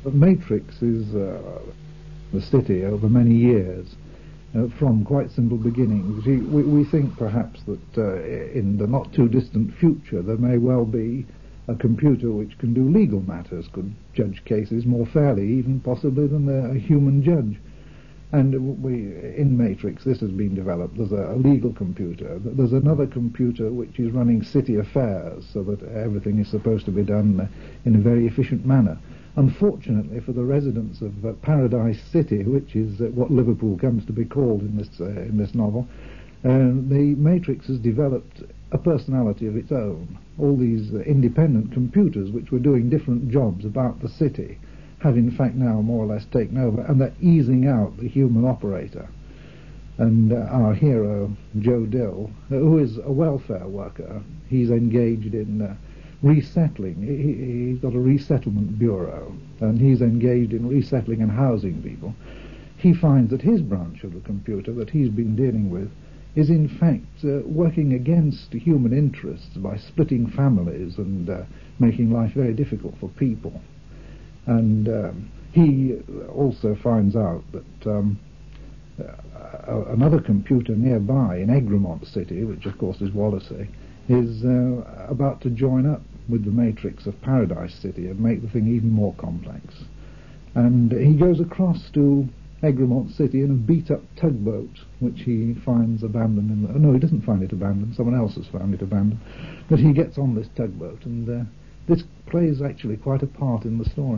Matrix is the city over many years, from quite simple beginnings. We think perhaps that in the not too distant future there may well be a computer which can do legal matters, could judge cases more fairly, even possibly than a human judge. And in Matrix, this has been developed. There's a legal computer. There's another computer which is running city affairs, so that everything is supposed to be done in a very efficient manner. Unfortunately for the residents of Paradise City, which is what Liverpool comes to be called in this novel, the Matrix has developed a personality of its own. All these independent computers which were doing different jobs about the city have in fact now more or less taken over, and they're easing out the human operator. And our hero, Joe Dill, who is a welfare worker, he's engaged in resettling. He's got a resettlement bureau, and he's engaged in resettling and housing people. He finds that his branch of the computer that he's been dealing with is in fact working against human interests by splitting families and making life very difficult for people. And he also finds out that another computer nearby in Egremont City, which of course is Wallasey, is about to join up with the Matrix of Paradise City and make the thing even more complex. And he goes across to Egremont City in a beat-up tugboat, which he finds abandoned. No, he doesn't find it abandoned. Someone else has found it abandoned. But he gets on this tugboat, and this plays actually quite a part in the story.